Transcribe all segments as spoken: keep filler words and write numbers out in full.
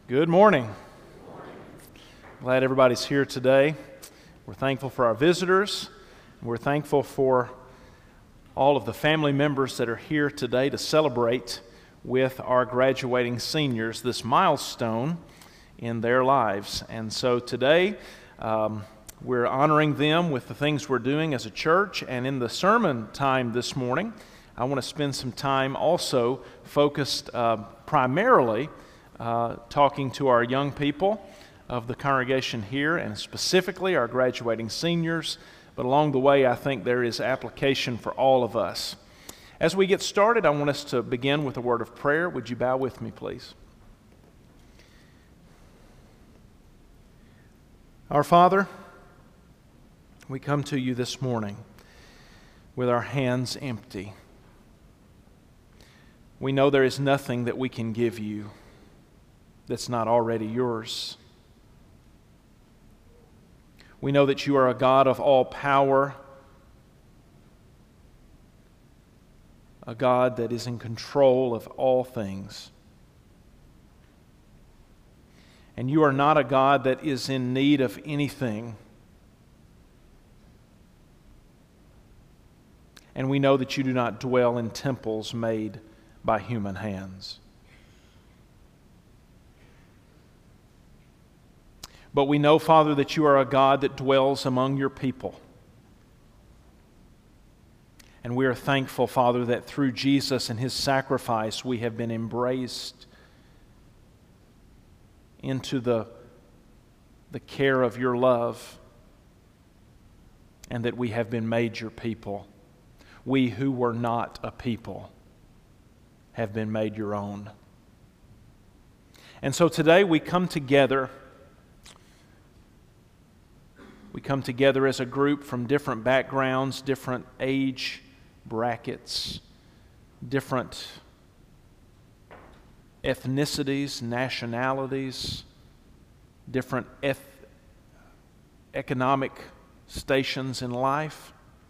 Good morning. Glad everybody's here today. We're thankful for our visitors. We're thankful for all of the family members that are here today to celebrate with our graduating seniors this milestone in their lives. And so today, um, we're honoring them with the things we're doing as a church. And in the sermon time this morning, I want to spend some time also focused uh, primarily Uh, talking to our young people of the congregation here, and specifically our graduating seniors. But along the way, I think there is application for all of us. As we get started, I want us to begin with a word of prayer. Would you bow with me, please? Our Father, we come to you this morning with our hands empty. We know there is nothing that we can give you that's not already yours. We know that you are a God of all power, a God that is in control of all things. And you are not a God that is in need of anything. And we know that you do not dwell in temples made by human hands. But we know, Father, that you are a God that dwells among your people. And we are thankful, Father, that through Jesus and His sacrifice we have been embraced into the, the care of your love, and that we have been made your people. We who were not a people have been made your own. And so today we come together We come together as a group from different backgrounds, different age brackets, different ethnicities, nationalities, different eth- economic stations in life.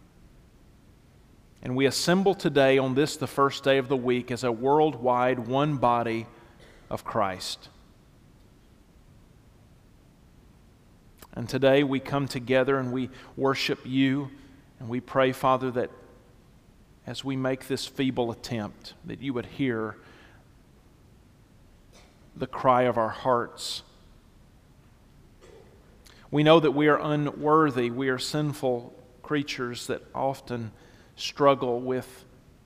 And we assemble today on this, the first day of the week, as a worldwide one body of Christ. And today we come together and we worship you, and we pray, Father, that as we make this feeble attempt, that you would hear the cry of our hearts. We know that we are unworthy, we are sinful creatures that often struggle with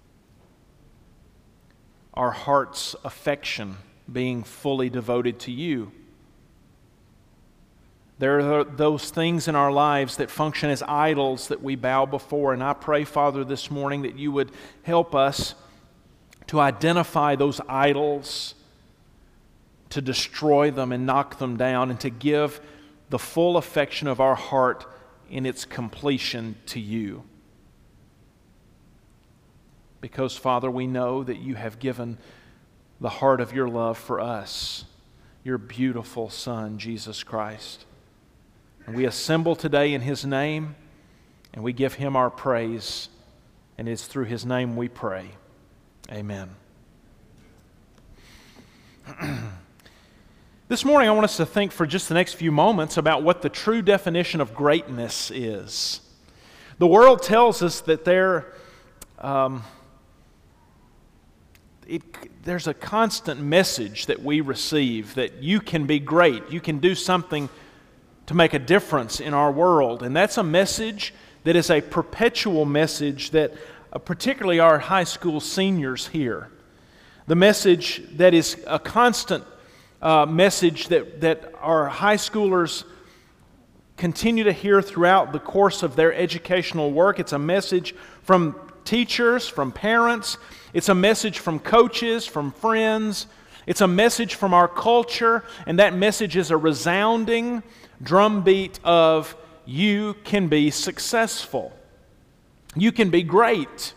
our heart's affection being fully devoted to you. There are those things in our lives that function as idols that we bow before. And I pray, Father, this morning that you would help us to identify those idols, to destroy them and knock them down, and to give the full affection of our heart in its completion to you. Because, Father, we know that you have given the heart of your love for us, your beautiful Son, Jesus Christ. And we assemble today in His name, and we give Him our praise, and it's through His name we pray. Amen. This morning I want us to think for just the next few moments about what the true definition of greatness is. The world tells us that there, um, it, there's a constant message that we receive that you can be great, you can do something to make a difference in our world. And that's a message that is a perpetual message that uh, particularly our high school seniors hear. The message that is a constant uh, message that, that our high schoolers continue to hear throughout the course of their educational work. It's a message from teachers, from parents. It's a message from coaches, from friends. It's a message from our culture, and that message is a resounding drumbeat of you can be successful. You can be great.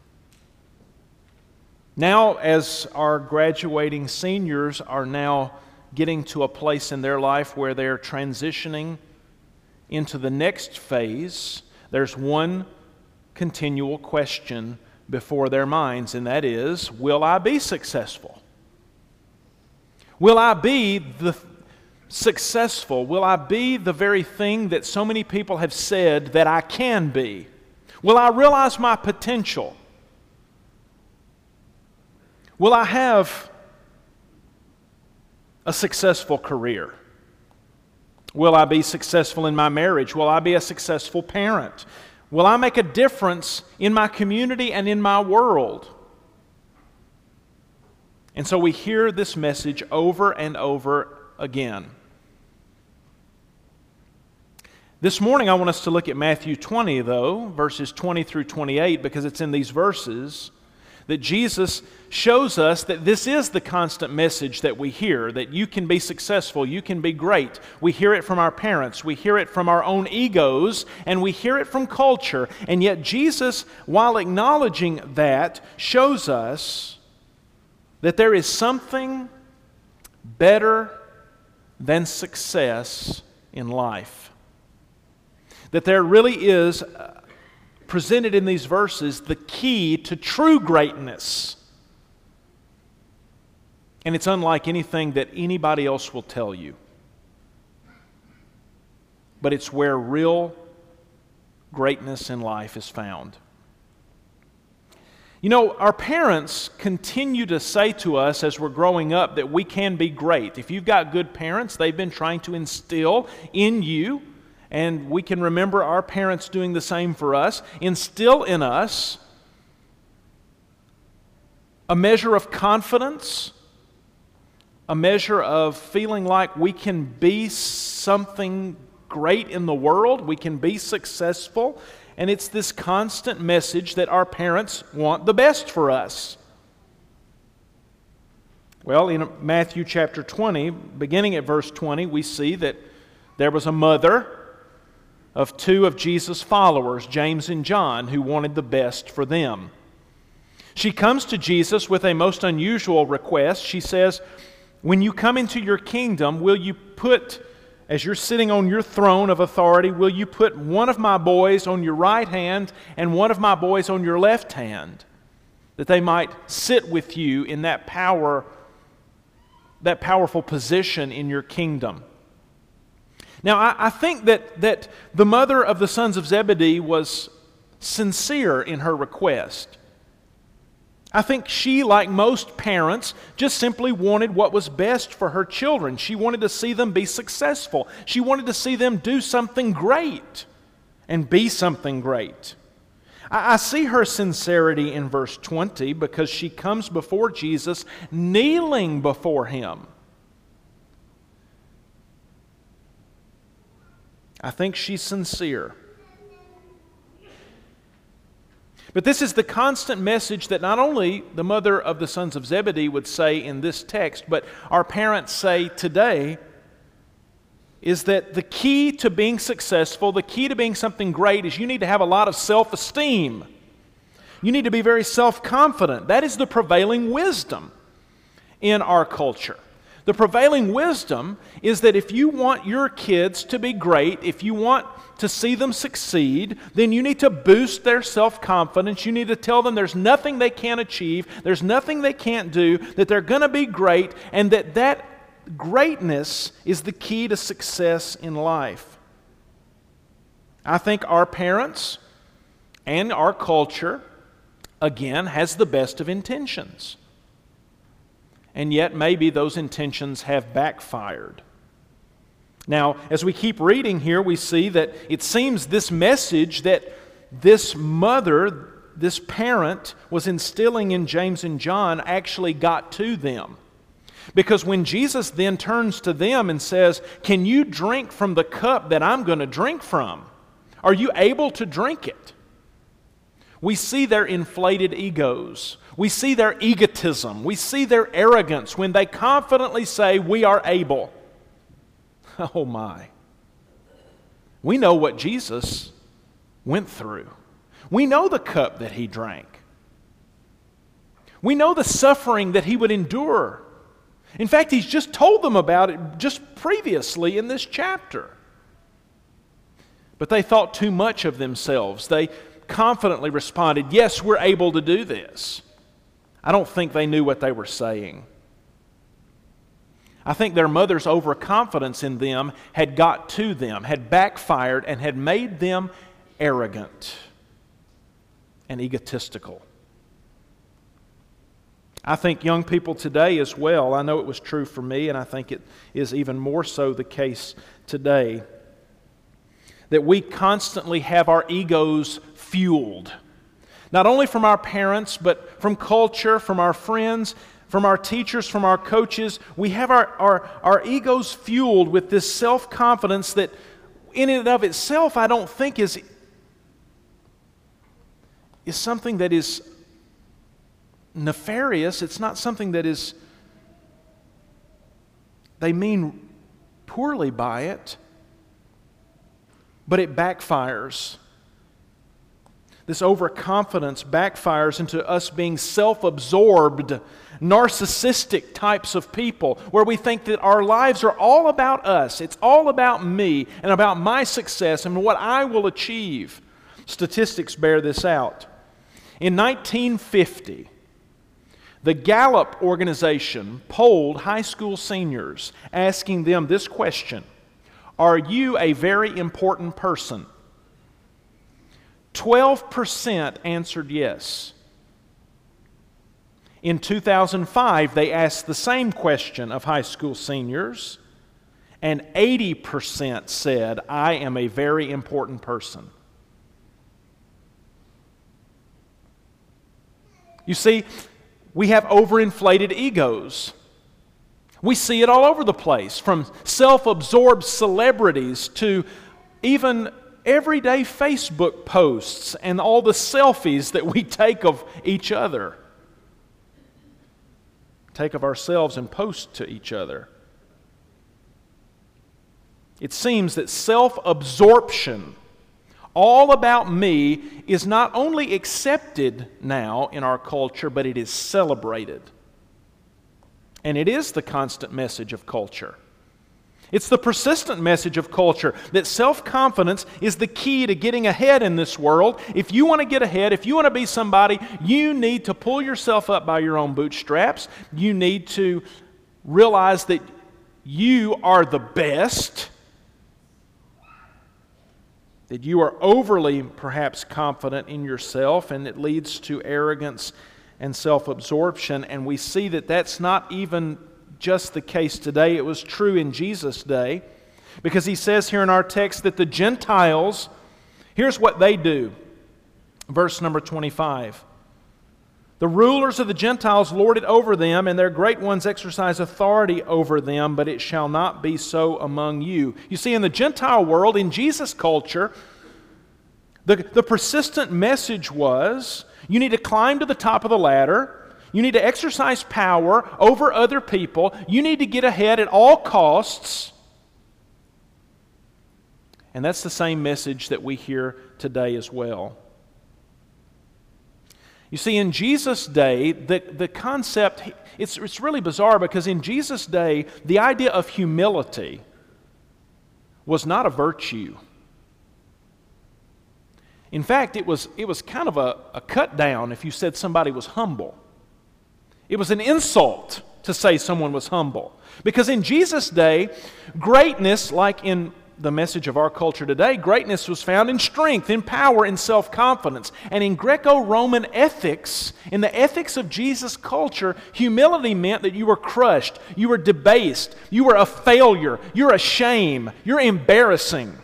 Now, as our graduating seniors are now getting to a place in their life where they're transitioning into the next phase, there's one continual question before their minds, and that is, will I be successful? Will I be the successful? Will I be the very thing that so many people have said that I can be? Will I realize my potential? Will I have a successful career? Will I be successful in my marriage? Will I be a successful parent? Will I make a difference in my community and in my world? And so we hear this message over and over again. This morning I want us to look at Matthew twenty, though, verses twenty through twenty-eight, because it's in these verses that Jesus shows us that this is the constant message that we hear, that you can be successful, you can be great. We hear it from our parents, we hear it from our own egos, and we hear it from culture. And yet Jesus, while acknowledging that, shows us that there is something better than success in life. That there really is, uh, presented in these verses, the key to true greatness. And it's unlike anything that anybody else will tell you. But it's where real greatness in life is found. You know, our parents continue to say to us as we're growing up that we can be great. If you've got good parents, they've been trying to instill in you, and we can remember our parents doing the same for us, instill in us a measure of confidence, a measure of feeling like we can be something great in the world, we can be successful. And it's this constant message that our parents want the best for us. Well, in Matthew chapter twenty, beginning at verse twenty, we see that there was a mother of two of Jesus' followers, James and John, who wanted the best for them. She comes to Jesus with a most unusual request. She says, "When you come into your kingdom, will you put, as you're sitting on your throne of authority, will you put one of my boys on your right hand and one of my boys on your left hand, that they might sit with you in that power, that powerful position in your kingdom?" Now, I, I think that, that the mother of the sons of Zebedee was sincere in her request. I think she, like most parents, just simply wanted what was best for her children. She wanted to see them be successful. She wanted to see them do something great and be something great. I, I see her sincerity in verse twenty because she comes before Jesus kneeling before Him. I think she's sincere. But this is the constant message that not only the mother of the sons of Zebedee would say in this text, but our parents say today, is that the key to being successful, the key to being something great, is you need to have a lot of self-esteem. You need to be very self-confident. That is the prevailing wisdom in our culture. The prevailing wisdom is that if you want your kids to be great, if you want to see them succeed, then you need to boost their self-confidence. You need to tell them there's nothing they can't achieve, there's nothing they can't do, that they're going to be great, and that that greatness is the key to success in life. I think our parents and our culture, again, has the best of intentions. And yet maybe those intentions have backfired. Now, as we keep reading here, we see that it seems this message that this mother, this parent, was instilling in James and John actually got to them. Because when Jesus then turns to them and says, "Can you drink from the cup that I'm going to drink from? Are you able to drink it?" We see their inflated egos. We see their egotism. We see their arrogance when they confidently say, "We are able." Oh my. We know what Jesus went through. We know the cup that He drank. We know the suffering that He would endure. In fact, He's just told them about it just previously in this chapter. But they thought too much of themselves. They confidently responded, "Yes, we're able to do this." I don't think they knew what they were saying. I think their mother's overconfidence in them had got to them, had backfired, and had made them arrogant and egotistical. I think young people today as well, I know it was true for me, and I think it is even more so the case today, that we constantly have our egos fueled. Not only from our parents, but from culture, from our friends, from our teachers, from our coaches. We have our, our, our egos fueled with this self-confidence that in and of itself I don't think is, is something that is nefarious. It's not something that is, they mean poorly by it, but it backfires. This overconfidence backfires into us being self-absorbed, narcissistic types of people, where we think that our lives are all about us. It's all about me and about my success and what I will achieve. Statistics bear this out. In nineteen fifty, the Gallup organization polled high school seniors, asking them this question: are you a very important person? twelve percent answered yes. In two thousand five, they asked the same question of high school seniors, and eighty percent said, I am a very important person. You see, we have overinflated egos. We see it all over the place, from self-absorbed celebrities to even everyday Facebook posts and all the selfies that we take of each other. Take of ourselves and post to each other. It seems that self-absorption, all about me, is not only accepted now in our culture, but it is celebrated. And it is the constant message of culture. It's the persistent message of culture that self-confidence is the key to getting ahead in this world. If you want to get ahead, if you want to be somebody, you need to pull yourself up by your own bootstraps. You need to realize that you are the best, that you are overly perhaps confident in yourself, and it leads to arrogance and self-absorption. And we see that that's not even just the case today. It was true in Jesus' day, because he says here in our text that the Gentiles, here's what they do. Verse number twenty-five. The rulers of the Gentiles lord it over them, and their great ones exercise authority over them, but it shall not be so among you. You see, in the Gentile world, in Jesus' culture, the, the persistent message was, you need to climb to the top of the ladder. You need to exercise power over other people. You need to get ahead at all costs. And that's the same message that we hear today as well. You see, in Jesus' day, the, the concept, it's, it's really bizarre, because in Jesus' day, the idea of humility was not a virtue. In fact, it was, it was kind of a, a cut down if you said somebody was humble. It was an insult to say someone was humble. Because in Jesus' day, greatness, like in the message of our culture today, greatness was found in strength, in power, in self-confidence. And in Greco-Roman ethics, in the ethics of Jesus' culture, humility meant that you were crushed, you were debased, you were a failure, you're a shame, you're embarrassing.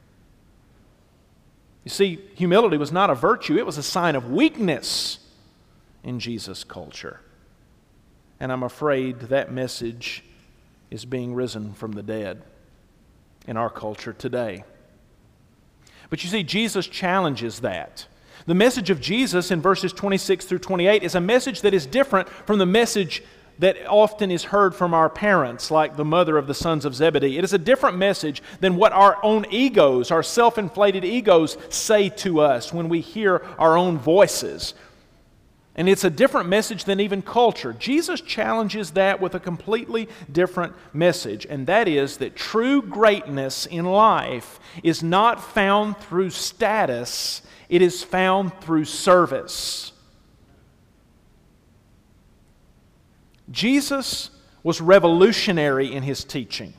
You see, humility was not a virtue, it was a sign of weakness in Jesus' culture. And I'm afraid that message is being risen from the dead in our culture today. But you see, Jesus challenges that. The message of Jesus in verses twenty-six through twenty-eight is a message that is different from the message that often is heard from our parents, like the mother of the sons of Zebedee. It is a different message than what our own egos, our self-inflated egos, say to us when we hear our own voices. And it's a different message than even culture. Jesus challenges that with a completely different message, and that is that true greatness in life is not found through status, it is found through service. Jesus was revolutionary in his teaching.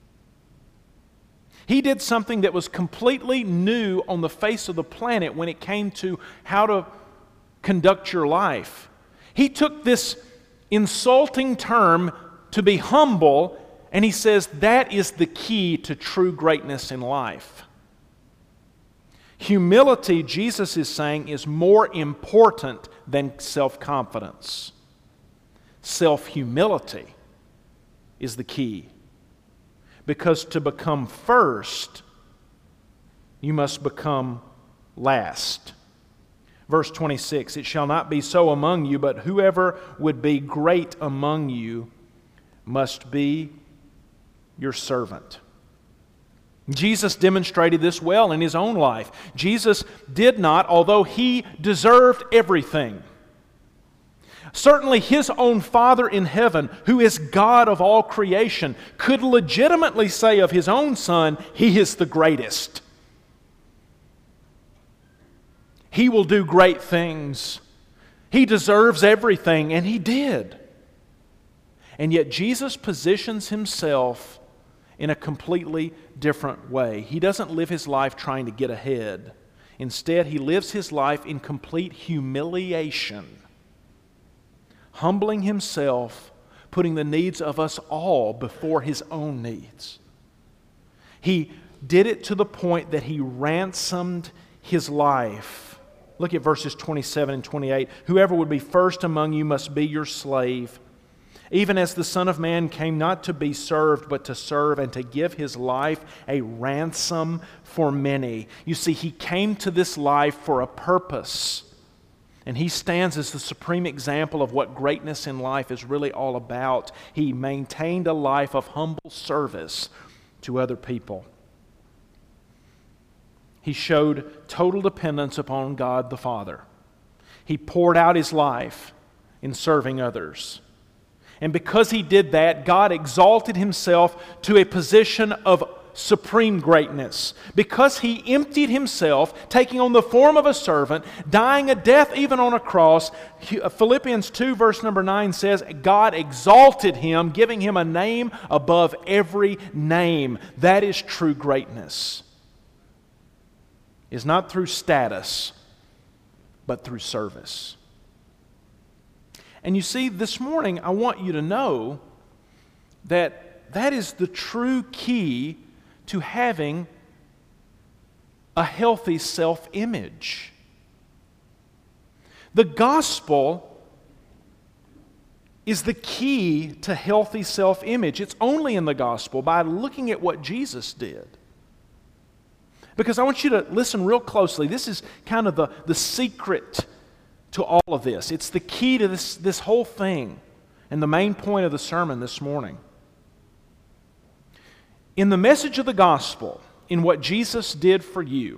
He did something that was completely new on the face of the planet when it came to how to conduct your life. He took this insulting term to be humble, and he says that is the key to true greatness in life. Humility, Jesus is saying, is more important than self-confidence. Self-humility is the key. Because to become first, you must become last. Verse twenty-six, it shall not be so among you, but whoever would be great among you must be your servant. Jesus demonstrated this well in His own life. Jesus did not, although He deserved everything. Certainly His own Father in heaven, who is God of all creation, could legitimately say of His own Son, He is the greatest. He will do great things. He deserves everything, and He did. And yet Jesus positions Himself in a completely different way. He doesn't live His life trying to get ahead. Instead, He lives His life in complete humiliation, humbling Himself, putting the needs of us all before His own needs. He did it to the point that He ransomed His life. Look at verses twenty-seven and twenty-eight. Whoever would be first among you must be your slave, even as the Son of Man came not to be served, but to serve and to give His life a ransom for many. You see, He came to this life for a purpose. And He stands as the supreme example of what greatness in life is really all about. He maintained a life of humble service to other people. He showed total dependence upon God the Father. He poured out His life in serving others. And because He did that, God exalted Himself to a position of supreme greatness. Because He emptied Himself, taking on the form of a servant, dying a death even on a cross, Philippians two verse number nine says, God exalted Him, giving Him a name above every name. That is true greatness. It's not through status, but through service. And you see, this morning I want you to know that that is the true key to having a healthy self-image. The gospel is the key to healthy self-image. It's only in the gospel by looking at what Jesus did. Because I want you to listen real closely. This is kind of the, the secret to all of this. It's the key to this, this whole thing and the main point of the sermon this morning. In the message of the gospel, in what Jesus did for you,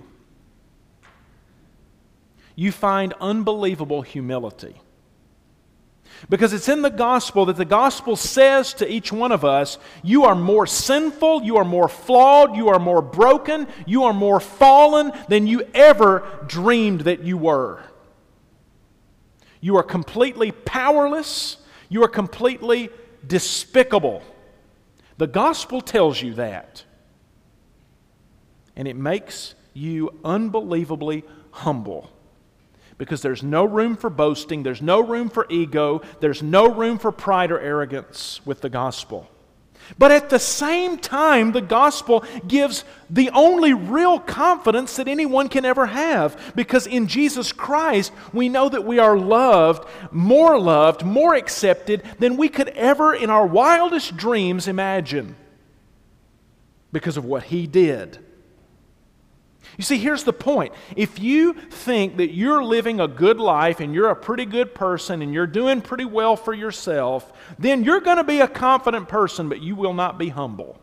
you find unbelievable humility. Because it's in the gospel that the gospel says to each one of us, you are more sinful, you are more flawed, you are more broken, you are more fallen than you ever dreamed that you were. You are completely powerless, you are completely despicable. The gospel tells you that. And it makes you unbelievably humble. Because there's no room for boasting, there's no room for ego, there's no room for pride or arrogance with the gospel. But at the same time, the gospel gives the only real confidence that anyone can ever have. Because in Jesus Christ, we know that we are loved, more loved, more accepted than we could ever in our wildest dreams imagine. Because of what He did. You see, here's the point. If you think that you're living a good life and you're a pretty good person and you're doing pretty well for yourself, then you're going to be a confident person, but you will not be humble.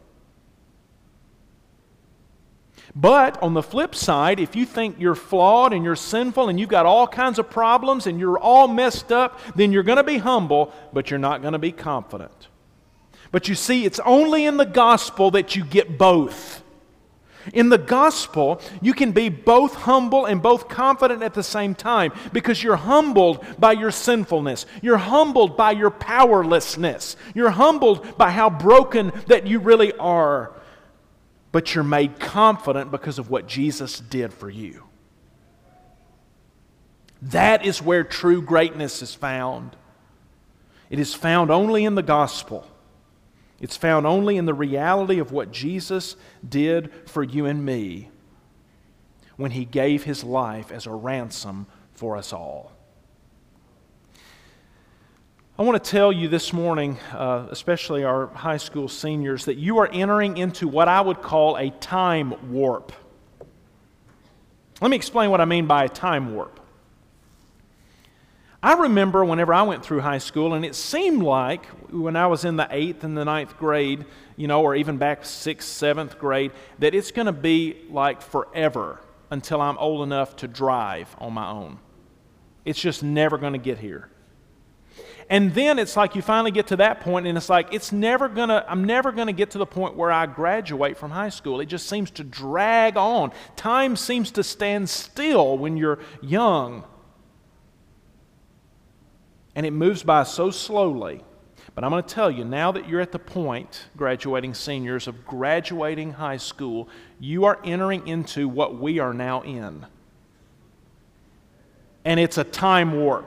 But on the flip side, if you think you're flawed and you're sinful and you've got all kinds of problems and you're all messed up, then you're going to be humble, but you're not going to be confident. But you see, it's only in the gospel that you get both. In the gospel, you can be both humble and both confident at the same time because you're humbled by your sinfulness. You're humbled by your powerlessness. You're humbled by how broken that you really are. But you're made confident because of what Jesus did for you. That is where true greatness is found. It is found only in the gospel. It's found only in the reality of what Jesus did for you and me when He gave His life as a ransom for us all. I want to tell you this morning, uh, especially our high school seniors, that you are entering into what I would call a time warp. Let me explain what I mean by a time warp. I remember whenever I went through high school, and it seemed like when I was in the eighth and the ninth grade, you know, or even back sixth, seventh grade, that it's going to be like forever until I'm old enough to drive on my own. It's just never going to get here. And then it's like you finally get to that point, and it's like it's never going to, I'm never going to get to the point where I graduate from high school. It just seems to drag on. Time seems to stand still when you're young. And it moves by so slowly. But I'm going to tell you, now that you're at the point, graduating seniors, of graduating high school, you are entering into what we are now in. And it's a time warp.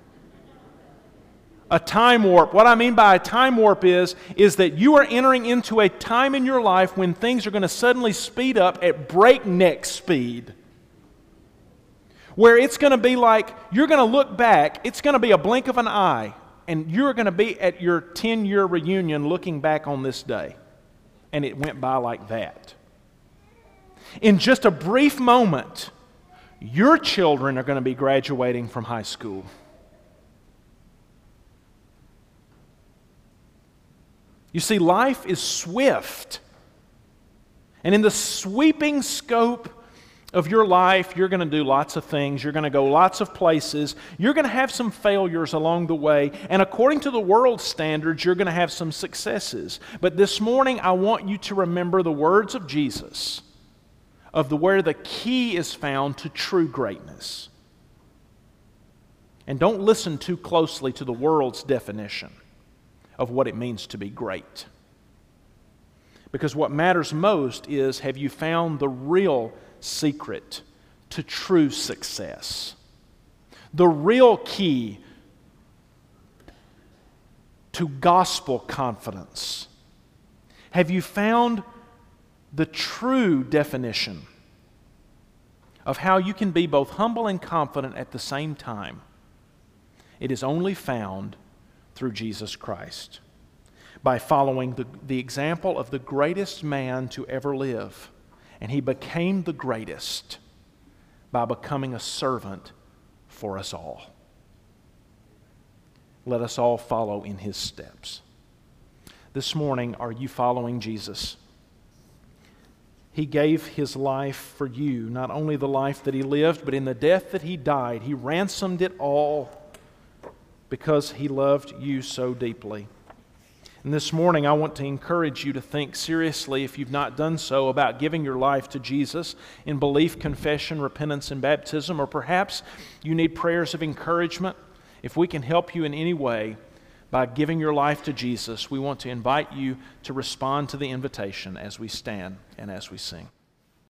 A time warp. What I mean by a time warp is, is that you are entering into a time in your life when things are going to suddenly speed up at breakneck speed. Where it's going to be like, you're going to look back, it's going to be a blink of an eye, and you're going to be at your ten-year reunion looking back on this day. And it went by like that. In just a brief moment, your children are going to be graduating from high school. You see, life is swift. And in the sweeping scope of your life, you're going to do lots of things. You're going to go lots of places. You're going to have some failures along the way. And according to the world's standards, you're going to have some successes. But this morning, I want you to remember the words of Jesus, of the where the key is found to true greatness. And don't listen too closely to the world's definition of what it means to be great. Because what matters most is, have you found the real secret to true success? The real key to gospel confidence. Have you found the true definition of how you can be both humble and confident at the same time? It is only found through Jesus Christ, by following the, the example of the greatest man to ever live. And He became the greatest by becoming a servant for us all. Let us all follow in His steps. This morning, are you following Jesus? He gave His life for you, not only the life that He lived, but in the death that He died. He ransomed it all because He loved you so deeply. And this morning, I want to encourage you to think seriously, if you've not done so, about giving your life to Jesus in belief, confession, repentance, and baptism. Or perhaps you need prayers of encouragement. If we can help you in any way by giving your life to Jesus, we want to invite you to respond to the invitation as we stand and as we sing.